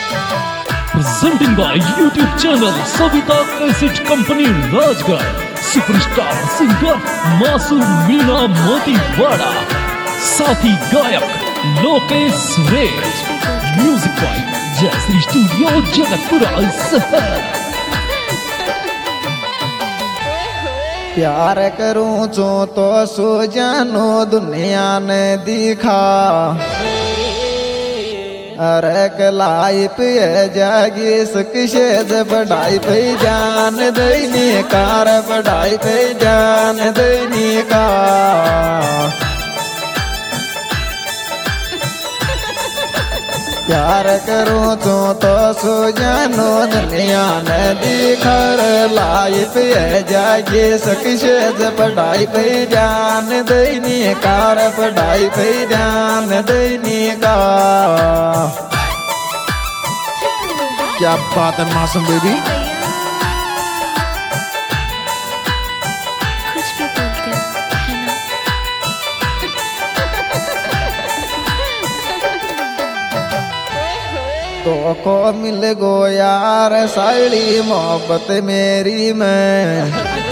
Presenting by YouTube channel Savita Cassette Company Rajgarh. Superstar singer Masoom Meena Motiwada, साथी गायक Lokesh Suresh, music by Jayshree studio Jagatpura शहर। प्यार करूं तो सो जानो दुनिया ने दिखा, अरे लाइफ ये जागी सकिशे बढ़ाई पे जान दैनी कार बढ़ाई पे जान दैनी का। प्यार करूं तो सो जानो दुनिया ने दिखर, लाइफ ये जागी सकिशे बढ़ाई पे जान दैनी कार बढ़ाई पे जान दैनी का। क्या बात है मासूम बेबी। तो को मिल गो यार साड़ी मोहब्बत मेरी में,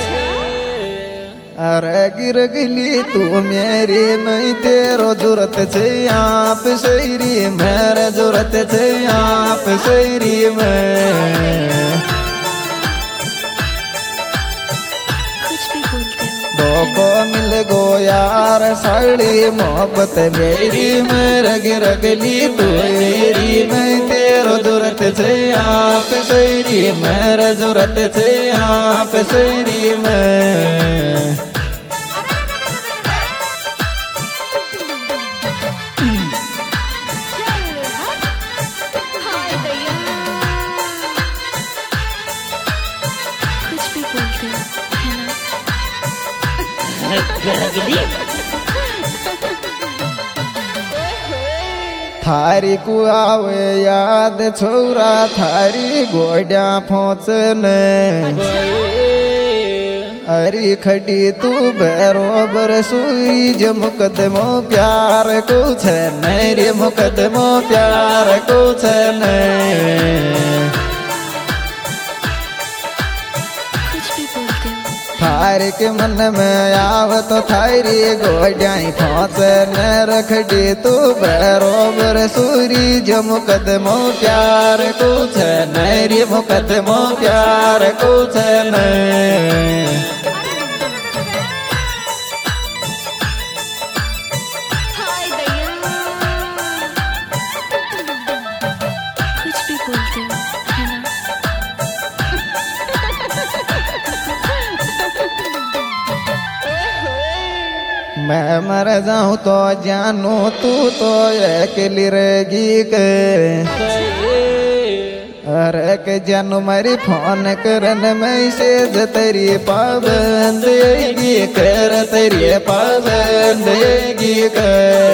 अरे गिर गिली तू मेरी मैं तेरो जरूरत छे आप शहरी मेरे जरूरत छे आप शहरी में। को मिल गो यार साड़ी मोहब्बत मेरी मेरे गिर गली तू मेरी मैं तेरो जरूरत छे आप शहरी मेरे जरूरत छे आप शहरी में। थारी को आवे याद छोरा थारी गोड्या फोचने, अरी खड़ी तू बरोबर सुई जो मुकदमो प्यार कुछ मेरे मुकदमो प्यार कुछ नहीं। थारी के मन में आव तो थारी गोड्याई फोच न रखडी तू बरोबर सूरी जो मुकदमो प्यार कुछ नरी मुकदमो प्यार कुछ नहीं। मैं मर जाऊं तो जानू तू तो अकेली रहेगी के, अरे के जानू मेरी फोन करन में से तेरी पाबंद कर तेरी पाबंद के।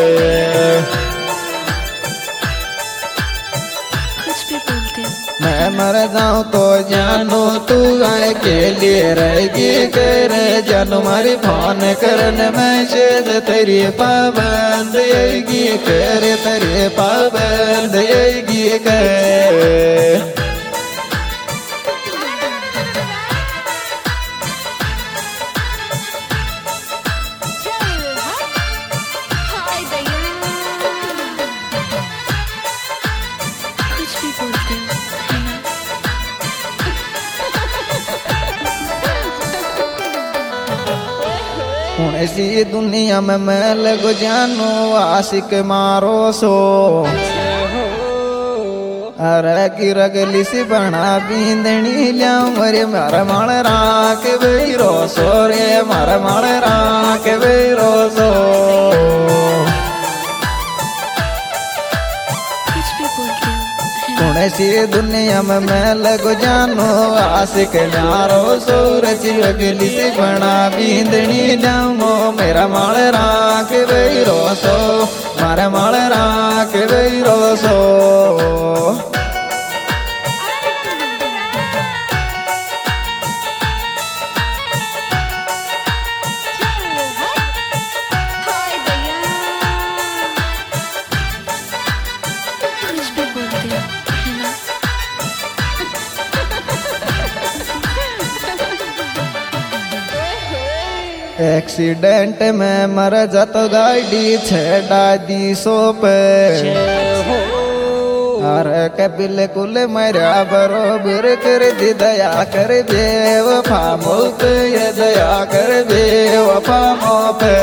मैं मर जाऊं तो जानू तू के लिए रहेगी कर जानू मारी फोन करन में शेद तेरी पाबंद कर तेरी पाबंद कर। ऐसी दुनिया में मैं लगो जानू आशिक मारो सो, अरे की रगली सी बना बींदनी लिया मरे मारा माल राख बेरो सो रे मारा माल राख बेरो सो। ऐसी दुनिया में मैं लगो जानू आशिक मारो सूरज अगली से बना बींदनी जाऊंगो मेरा माल राख बेरो सो मारा माल राख बेरो सो। कुछ भी बोलते हो है ना। एक्सीडेंट में मर जात गाड़ी छेड़ा दी सो पे अरे के बिल्कुल मरा बरोबर कर दी दया कर बेवफा मो पे ये दया कर बेवफा मो पे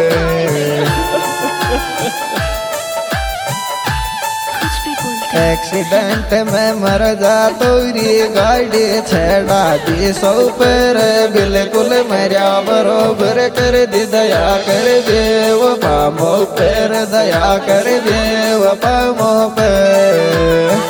एक्सीडेंट में मर जा तोरी गाड़ी छेड़ा दी सौ पर बिल्कुल मरिया बरोबर कर दी दया कर बेवफा मो पर दया कर बेवफा मो पर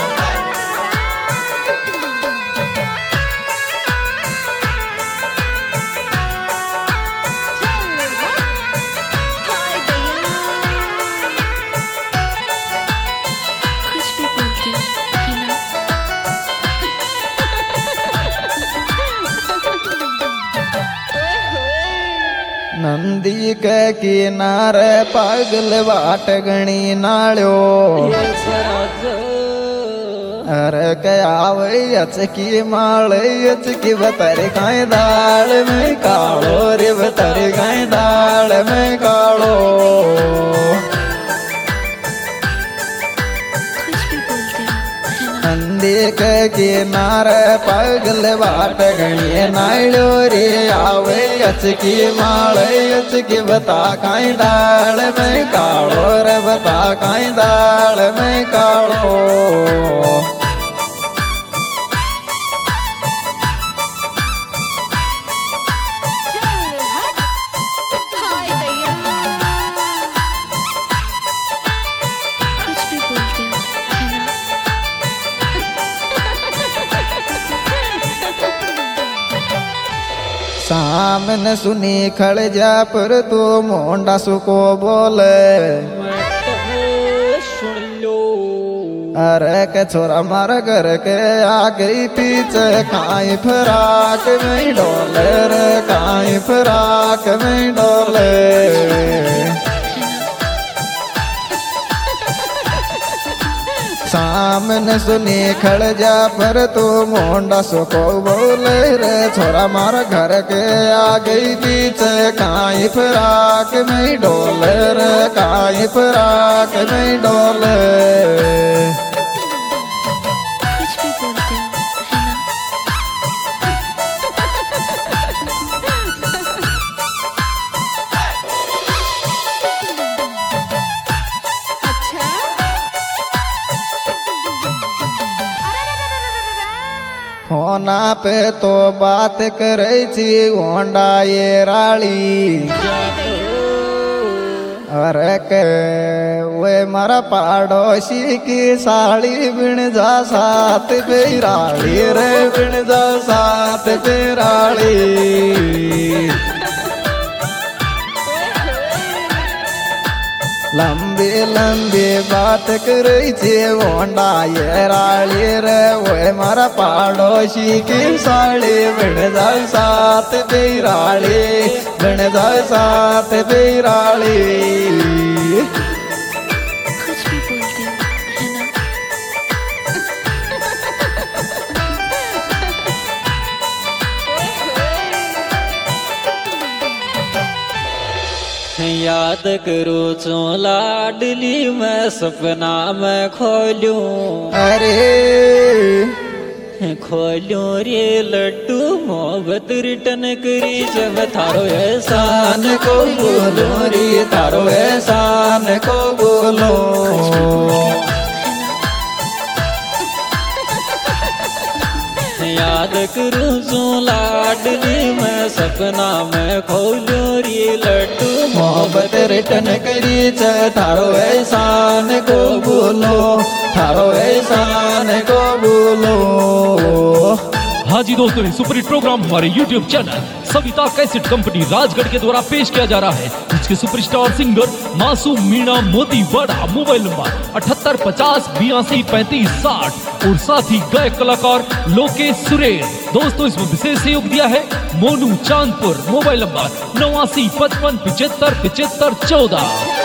नंदी के किनारे पागल बाट गणी नाळ्यो अरे के आवे अचकी माल अचकी बतर गाय दाल में कालो रे बतर गाय दाल में कालो नंदी के किनारे पागल बाट गणी नाळ्यो रे आवे अचकी माल अचकी बता काई दाल में कालो रे बता काई दाल में कालो सामने सुनी खड़ जा पर तू मोंडा सुको बोले सुन लो अरे के छोरा मार घर के आगे पीछे काई फराक में डोले रे काई फराक में डोले सामने सुनी खड़ जा पर तू मोंडा सुको बोले रे छोरा मार घर के आगे पीछे काई फराक में डोले रे काई फराक में डोले होना पे तो बात करे छी होंडा ये राली अरे के वे मारा पाड़ोसी की साड़ी बिन जा साथ बेराली रे बिन जा साथ बेराली लंबी लंबी बात करे छे होंडा ये राली रे वो मारा पाड़ोसी की साड़ी बिन जा साथ बेराली बिन जा साथ बेराली याद करो चो लाडली मैं सपना में खोलूं अरे खोलूं रे लड्डू मोहब्बत रिटर्न करी जब थारो एहसान को बोलो रे तारो एहसान को बोलो याद करूं जो लाडली मैं सपना में खोलूं रे लड्डू मोहब्बत रिटर्न करी थारो एहसान को बोलो थारो एहसान को बोलो। हाँ जी दोस्तों, ये सुपर हिट प्रोग्राम हमारे YouTube channel Savita cassette company Rajgarh के द्वारा पेश किया जा रहा है, जिसके सुपरस्टार सिंगर मासूम मीणा मोतीवाड़ा, मोबाइल नंबर 7850823560 और साथ ही गायक कलाकार लोकेश सुरेश। दोस्तों इसमें विशेष सहयोग दिया है मोनू चांदपुर, मोबाइल नंबर 8955757514।